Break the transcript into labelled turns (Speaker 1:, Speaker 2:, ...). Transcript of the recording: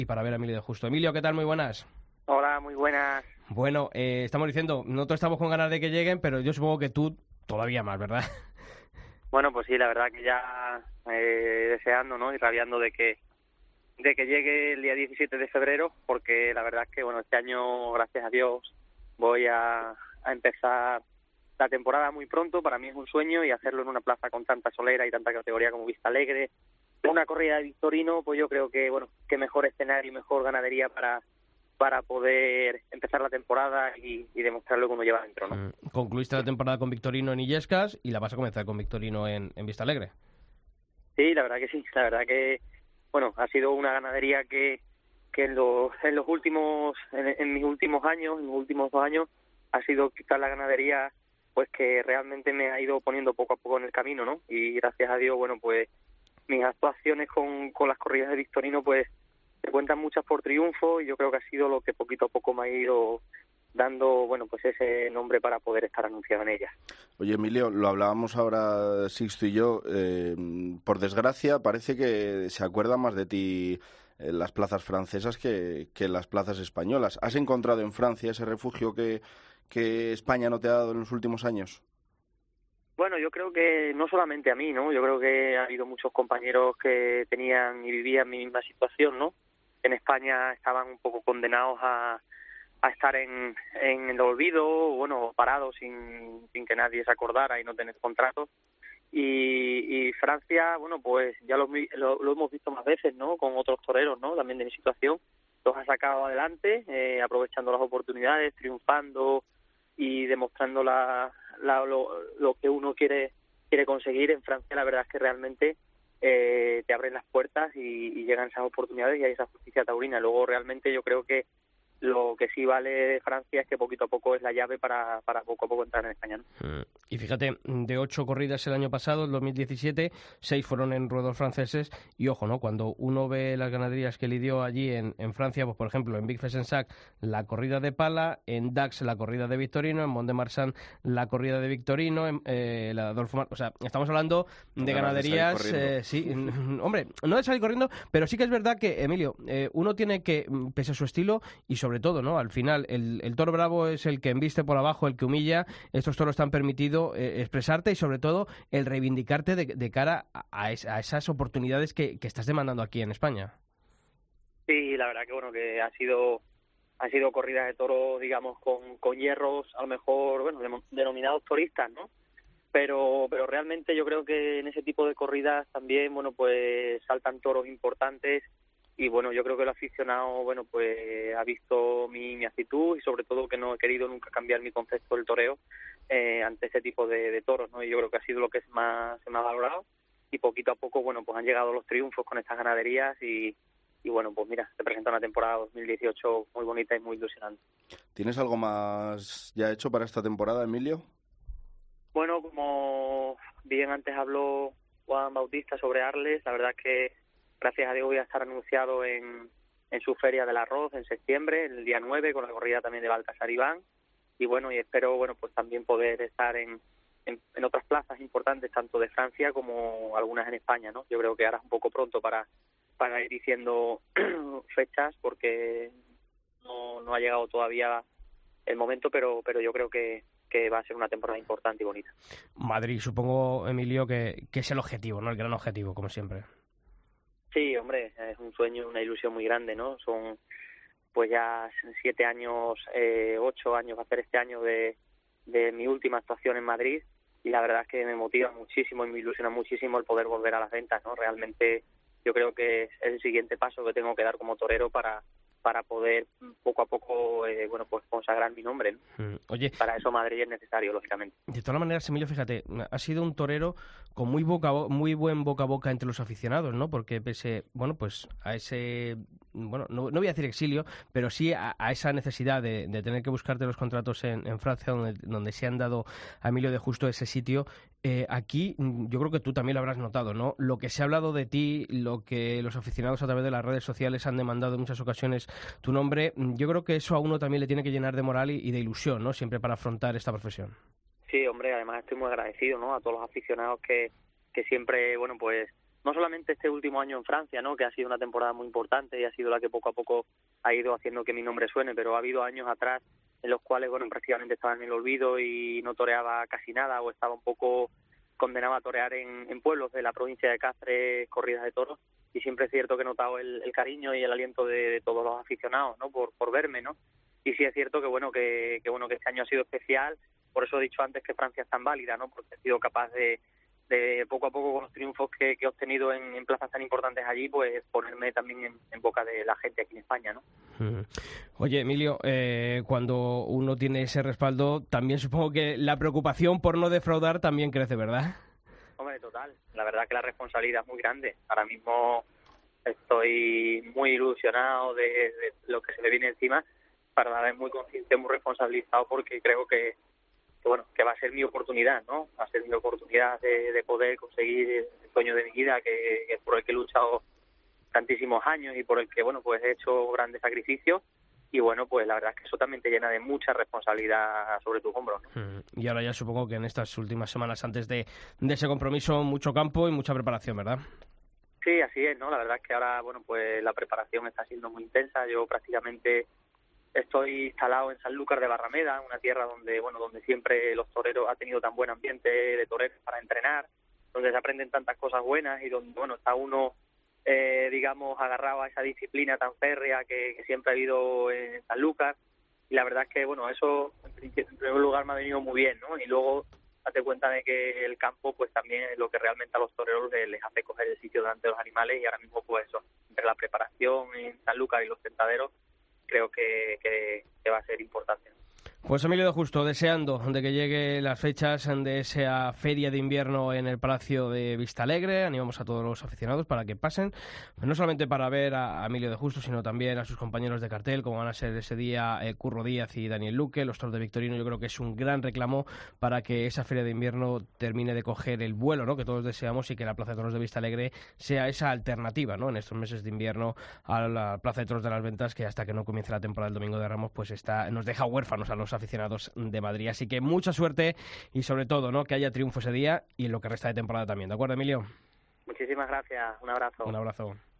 Speaker 1: y para ver a Emilio de Justo. Emilio, ¿qué tal? Muy buenas.
Speaker 2: Hola, muy buenas.
Speaker 1: Bueno, estamos diciendo, nosotros estamos con ganas de que lleguen, pero yo supongo que tú todavía más, ¿verdad?
Speaker 2: Bueno, pues sí, la verdad que ya deseando, ¿no? Y rabiando de que llegue el día 17 de febrero, porque la verdad es que, bueno, este año, gracias a Dios, voy a empezar la temporada muy pronto. Para mí es un sueño, y hacerlo en una plaza con tanta solera y tanta categoría como Vista Alegre, una corrida de Victorino, pues yo creo que, bueno, qué mejor escenario y mejor ganadería para poder empezar la temporada y demostrarlo como lleva dentro, ¿no?
Speaker 1: Concluiste la temporada con Victorino en Illescas y la vas a comenzar con Victorino en Vista Alegre.
Speaker 2: Sí, la verdad que sí. La verdad que, bueno, ha sido una ganadería que en los últimos, en mis últimos años, en los últimos 2 años, ha sido quizás la ganadería pues que realmente me ha ido poniendo poco a poco en el camino, ¿no? Y gracias a Dios, bueno, pues mis actuaciones con las corridas de Victorino, pues se cuentan muchas por triunfo, y yo creo que ha sido lo que poquito a poco me ha ido dando, bueno, pues ese nombre para poder estar anunciado en ellas.
Speaker 3: Oye, Emilio, lo hablábamos ahora Sixto y yo, por desgracia parece que se acuerdan más de ti en las plazas francesas que en las plazas españolas. ¿Has encontrado en Francia ese refugio que España no te ha dado en los últimos años?
Speaker 2: Bueno, yo creo que no solamente a mí, ¿no? Yo creo que ha habido muchos compañeros que tenían y vivían mi misma situación, ¿no? En España estaban un poco condenados a estar en el olvido, bueno, parados sin que nadie se acordara y no tener contratos. Y Francia, bueno, pues ya lo hemos visto más veces, ¿no? Con otros toreros, ¿no? También de mi situación, los ha sacado adelante, aprovechando las oportunidades, triunfando y demostrando lo que uno quiere conseguir. En Francia la verdad es que realmente te abren las puertas y llegan esas oportunidades y hay esa justicia taurina. Luego realmente yo creo que lo que sí vale de Francia es que poquito a poco es la llave para poco a poco entrar en España, ¿no?
Speaker 1: Y fíjate, de 8 corridas el año pasado, el 2017, 6 fueron en ruedos franceses. Y ojo, ¿no? Cuando uno ve las ganaderías que lidió allí en Francia, pues por ejemplo, en Big Fesensac la corrida de Pala, en Dax la corrida de Victorino, en Mont-de-Marsan la corrida de Victorino, la Adolfo o sea, estamos hablando de ganaderías... sí, hombre, no de salir corriendo, pero sí que es verdad que, Emilio, uno tiene que, pese a su estilo, y sobre todo, ¿no? Al final, el toro bravo es el que embiste por abajo, el que humilla. Estos toros te han permitido expresarte y sobre todo el reivindicarte de cara a esas oportunidades que estás demandando aquí en España.
Speaker 2: Sí, la verdad que bueno, que ha sido corridas de toro, digamos, con hierros, a lo mejor, bueno, denominados turistas, ¿no? Pero realmente yo creo que en ese tipo de corridas también, bueno, pues saltan toros importantes. Y bueno, yo creo que el aficionado, bueno, pues ha visto mi actitud, y sobre todo que no he querido nunca cambiar mi concepto del toreo ante ese tipo de toros, ¿no? Y yo creo que ha sido lo que se me ha valorado, y poquito a poco, bueno, pues han llegado los triunfos con estas ganaderías y bueno, pues mira, se presenta una temporada 2018 muy bonita y muy ilusionante.
Speaker 3: ¿Tienes algo más ya hecho para esta temporada, Emilio?
Speaker 2: Bueno, como bien antes habló Juan Bautista sobre Arles, la verdad es que gracias a Dios voy a estar anunciado en su Feria del Arroz en septiembre, el día 9, con la corrida también de Baltasar Iván. Y bueno, y espero, bueno, pues también poder estar en otras plazas importantes, tanto de Francia como algunas en España, ¿no? Yo creo que ahora es un poco pronto para ir diciendo fechas, porque no ha llegado todavía el momento, pero yo creo que va a ser una temporada importante y bonita.
Speaker 1: Madrid, supongo, Emilio, que es el objetivo, ¿no? El gran objetivo, como siempre.
Speaker 2: Sí, hombre, es un sueño, una ilusión muy grande, ¿no? Son pues ya 7 años, 8 años va a ser este año de mi última actuación en Madrid, y la verdad es que me motiva muchísimo y me ilusiona muchísimo el poder volver a las ventas, ¿no? Realmente yo creo que es el siguiente paso que tengo que dar como torero para poder poco a poco, bueno, pues consagrar mi nombre, ¿no?
Speaker 1: Oye,
Speaker 2: para eso Madrid es necesario, lógicamente.
Speaker 1: De todas maneras, Emilio, fíjate, ha sido un torero con muy buen boca a boca entre los aficionados, ¿no? Porque pese, bueno, pues a ese, bueno, no voy a decir exilio, pero sí a esa necesidad de tener que buscarte los contratos en Francia, donde se han dado a Emilio de Justo ese sitio, aquí yo creo que tú también lo habrás notado, ¿no? Lo que se ha hablado de ti, lo que los aficionados a través de las redes sociales han demandado en muchas ocasiones tu nombre, yo creo que eso a uno también le tiene que llenar de moral y de ilusión, ¿no? Siempre para afrontar esta profesión.
Speaker 2: Sí, hombre, además estoy muy agradecido, ¿no? A todos los aficionados que siempre, bueno, pues no solamente este último año en Francia, ¿no? Que ha sido una temporada muy importante y ha sido la que poco a poco ha ido haciendo que mi nombre suene, pero ha habido años atrás en los cuales, bueno, prácticamente estaba en el olvido y no toreaba casi nada, o estaba un poco condenado a torear en pueblos de la provincia de Cáceres, corridas de toros, y siempre es cierto que he notado el cariño y el aliento de todos los aficionados, ¿no? Por verme, ¿no? Y sí es cierto que este año ha sido especial, por eso he dicho antes que Francia es tan válida, ¿no? Porque he sido capaz de poco a poco, con los triunfos que he obtenido en plazas tan importantes allí, pues ponerme también en boca de la gente aquí en España, ¿no?
Speaker 1: Oye, Emilio, cuando uno tiene ese respaldo, también supongo que la preocupación por no defraudar también crece, ¿verdad?
Speaker 2: Hombre, total. La verdad que la responsabilidad es muy grande. Ahora mismo estoy muy ilusionado de lo que se me viene encima, para la vez muy consciente, muy responsabilizado, porque creo que va a ser mi oportunidad, ¿no? Va a ser mi oportunidad de poder conseguir el sueño de mi vida, que por el que he luchado tantísimos años y por el que, bueno, pues he hecho grandes sacrificios. Y bueno, pues la verdad es que eso también te llena de mucha responsabilidad sobre tus hombros, ¿no?
Speaker 1: Y ahora ya supongo que en estas últimas semanas antes de ese compromiso, mucho campo y mucha preparación, ¿verdad?
Speaker 2: Sí, así es, ¿no? La verdad es que ahora, bueno, pues la preparación está siendo muy intensa. Yo prácticamente estoy instalado en Sanlúcar de Barrameda, una tierra donde siempre los toreros ha tenido tan buen ambiente de toreros para entrenar, donde se aprenden tantas cosas buenas y donde, bueno, está uno, agarrado a esa disciplina tan férrea que siempre ha habido en Sanlúcar. Y la verdad es que, bueno, eso en primer lugar me ha venido muy bien, ¿no? Y luego date cuenta de que el campo, pues también es lo que realmente a los toreros les hace coger el sitio delante de los animales, y ahora mismo, pues eso, entre la preparación en Sanlúcar y los tentaderos, creo que va a ser importante.
Speaker 1: Pues Emilio de Justo, deseando de que lleguen las fechas de esa feria de invierno en el Palacio de Vistalegre. Animamos a todos los aficionados para que pasen, no solamente para ver a Emilio de Justo, sino también a sus compañeros de cartel, como van a ser ese día Curro Díaz y Daniel Luque, los toros de Victorino. Yo creo que es un gran reclamo para que esa feria de invierno termine de coger el vuelo, ¿no?, que todos deseamos, y que la Plaza de Toros de Vistalegre sea esa alternativa, ¿no?, en estos meses de invierno a la Plaza de Toros de las Ventas, que hasta que no comience la temporada del Domingo de Ramos, pues nos deja huérfanos a los aficionados de Madrid. Así que mucha suerte y sobre todo, ¿no?, que haya triunfo ese día y en lo que resta de temporada también. ¿De acuerdo, Emilio?
Speaker 2: Muchísimas gracias. Un abrazo.
Speaker 1: Un abrazo.